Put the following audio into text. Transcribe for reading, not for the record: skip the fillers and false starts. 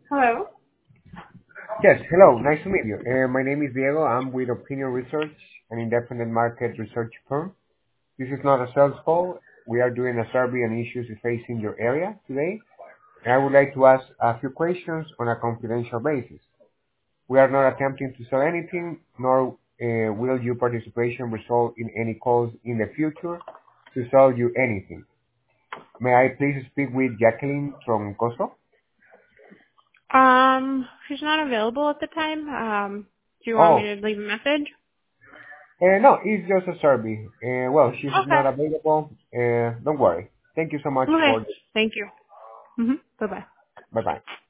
Hello. Yes, hello. Nice to meet you. My name is Diego. I'm with Opinion Research, an independent market research firm. This is not a sales call. We are doing a survey on issues facing your area today, and I would like to ask a few questions on a confidential basis. We are not attempting to sell anything, nor will your participation result in any calls in the future to sell you anything. May I please speak with Jacqueline Troncoso? She's not available at the time. Do you want me Oh, to leave a message? no, it's just a survey. Well, she's Okay. not available. Don't worry. Thank you so much Okay. for. Thank you. Bye bye. Bye bye.